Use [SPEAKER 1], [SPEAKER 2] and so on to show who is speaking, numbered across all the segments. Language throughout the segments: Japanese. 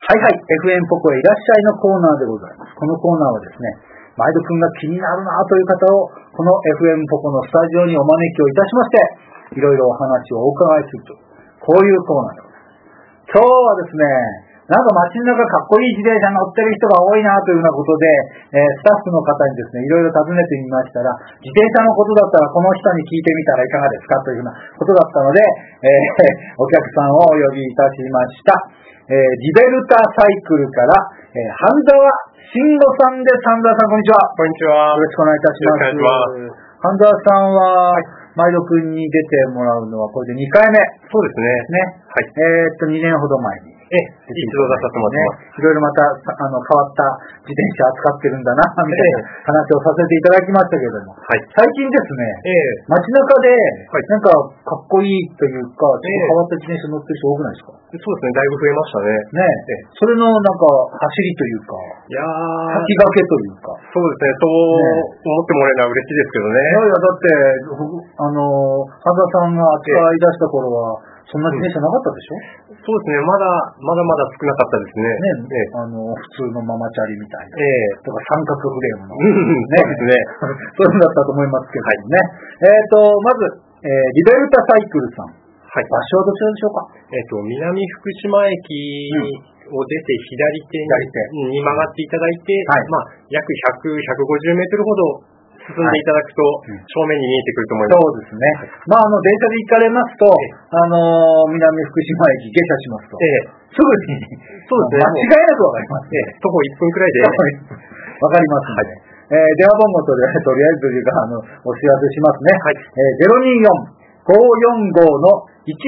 [SPEAKER 1] はいはい、FM ポコへいらっしゃいのコーナーでございます。このコーナーはですね、毎度くんが気になるなという方を、この FM ポコのスタジオにお招きをいたしまして、いろいろお話をお伺いすると、こういうコーナーでございます。今日はですね、なんか街の中かっこいい自転車乗ってる人が多いなというようなことで、スタッフの方にですね、いろいろ尋ねてみましたら、自転車のことだったらこの人に聞いてみたらいかがですかというようなことだったので、お客さんをお呼びいたしました。リベルタサイクルから、半沢慎吾さんです。半沢さん、こんにちは。
[SPEAKER 2] こんにちは。
[SPEAKER 1] よろしくお願いいたします。半沢さんは、毎度くんに出てもらうのはこれで2回目。
[SPEAKER 2] そうですね。
[SPEAKER 1] はい。2年ほど前に。
[SPEAKER 2] 一度出させてもらってます。
[SPEAKER 1] いろいろまた、変わった自転車扱ってるんだな、みたいな話をさせていただきましたけれども。
[SPEAKER 2] はい。
[SPEAKER 1] 最近ですね、街中で、なんか、かっこいいというか、ちょっと変わった自転車乗ってる人多くないですか？
[SPEAKER 2] そうですね、だいぶ増えましたね。
[SPEAKER 1] それのなんか、走りというか、先駆けというか。
[SPEAKER 2] そうですね、そう思ってもらえるのは嬉しいですけどね。
[SPEAKER 1] いや、だって、半沢さんが扱い出した頃は、そんな自転車なかったでしょ？
[SPEAKER 2] そうですね、まだまだ少なかったですね。
[SPEAKER 1] 普通のママチャリみたいな。とか三角フレームの。
[SPEAKER 2] そうですね。
[SPEAKER 1] そういうのだったと思いますけどね。まず、リベルタサイクルさん。場所はどちらでしょうか？
[SPEAKER 2] 南福島駅を出て左手に曲がっていただいて、約100、150メートルほど進んでいただくと、正面に見えてくると思います。
[SPEAKER 1] そうですね。電車で行かれますと、南福島駅下車しますと、すぐに、そうですね。間違いなくわかります。
[SPEAKER 2] 徒歩1分くらいで。
[SPEAKER 1] わかりますので。電話番号とりあえずというか、お知らせしますね。024-545の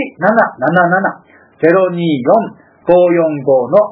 [SPEAKER 1] 1777。024-545の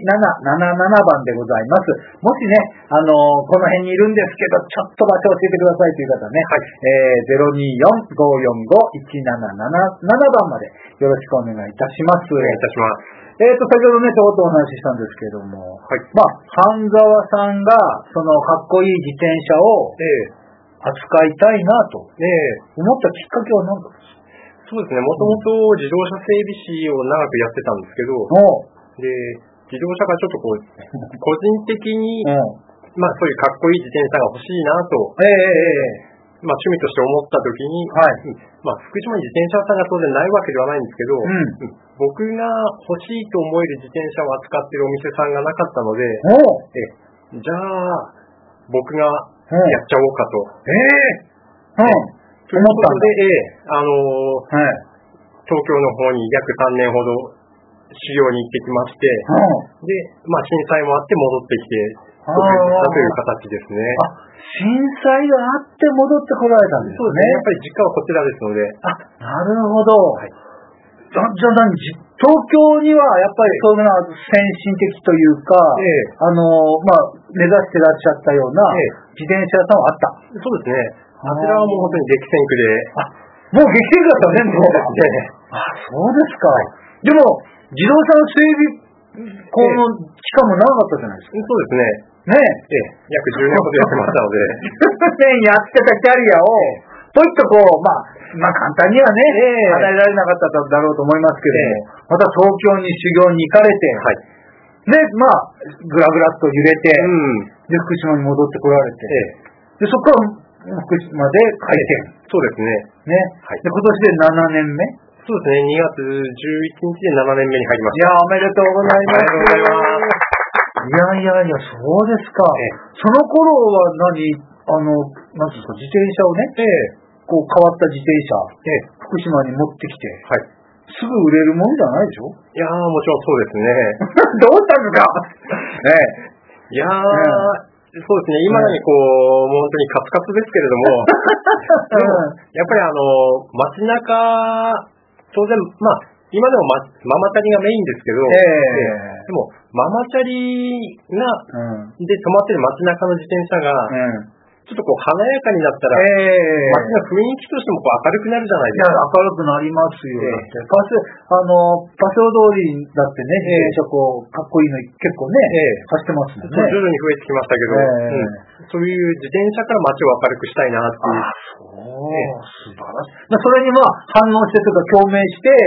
[SPEAKER 1] 1777番でございます。もしね、この辺にいるんですけど、ちょっと場所教えてくださいという方ね、024-545-1777番までよろしくお願いいたします。
[SPEAKER 2] お願いいたします。
[SPEAKER 1] 先ほどね、ちょっとお話ししたんですけども、半沢さんが、そのかっこいい自転車を扱いたいなと思ったきっかけは何ですか？
[SPEAKER 2] そうですね、もともと自動車整備士を長くやってたんですけど、で、自動車がちょっと個人的に、そういうかっこいい自転車が欲しいなと、趣味として思った時に、福島に自転車屋さんが当然ないわけではないんですけど、僕が欲しいと思える自転車を扱っているお店さんがなかったので、じゃあ、僕がやっちゃおうかと。ということで、東京の方に約3年ほど修行に行ってきまして、で、震災もあって戻ってきて、独立したという形ですね。
[SPEAKER 1] 震災があって戻ってこられたんですね。
[SPEAKER 2] そうですね。やっぱり実家はこちらですので。
[SPEAKER 1] なるほど。じゃあ東京にはやっぱりそういうのは先進的というか、目指してらっしゃったような自転車屋さんはあった。
[SPEAKER 2] そうですね。あちらはもう本当に激戦区
[SPEAKER 1] も
[SPEAKER 2] で。
[SPEAKER 1] う激戦区だったね、もう。そうですか。でも、自動車の整備この期間も長かったじゃないですか。
[SPEAKER 2] そうですね。約10年ほどやってましたので。
[SPEAKER 1] 10年やってたキャリアを、ポイッと簡単にはね、与えられなかっただろうと思いますけれども、また東京に修行に行かれて、で、ぐらぐらっと揺れて、で、福島に戻ってこられて、で、そこから福島で開店。
[SPEAKER 2] そうですね。
[SPEAKER 1] で、今年で7年目？
[SPEAKER 2] そうですね、2月11日で7年目に入りました。
[SPEAKER 1] いや、おめでとうございます。
[SPEAKER 2] ありがとうございます。
[SPEAKER 1] いや、そうですか。その頃はなんですか、自転車をね、変わった自転車、福島に持ってきて、すぐ売れるもんじゃないでしょ？
[SPEAKER 2] いやもちろんそうですね。
[SPEAKER 1] どうしたんですか？
[SPEAKER 2] いやそうですね、今にもう本当にカツカツですけれども、でもやっぱり街中、当然、今でもママチャリがメインですけど、でもママチャリが、で止まってる街中の自転車が、ちょっと華やかになったら、街の雰囲気としても明るくなるじゃないですか。
[SPEAKER 1] 明るくなりますよ。パセオ通りだってね、自転車かっこいいの結構ね、走ってますもんね。
[SPEAKER 2] 徐々に増えてきましたけど、そういう自転車から街を明るくしたいなっていう。
[SPEAKER 1] 素晴らしい。それに反応してとか共鳴して、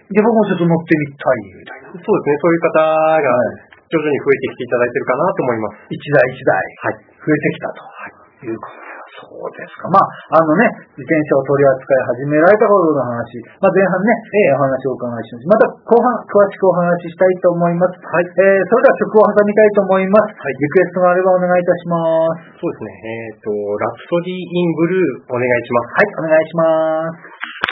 [SPEAKER 1] で、僕もちょっと乗ってみたいみたいな。
[SPEAKER 2] そうですね、そういう方が徐々に増えてきていただいてるかなと思います。
[SPEAKER 1] 一台一台、増えてきたということで。そうですか。自転車を取り扱い始められた頃の話、前半ね、お話をお伺いしました。また後半、詳しくお話ししたいと思います。それでは曲を挟みたいと思います。リクエストがあればお願いいたします。
[SPEAKER 2] そうですね。ラプソディ・イン・ブルーお願いします。
[SPEAKER 1] はい、お願いします。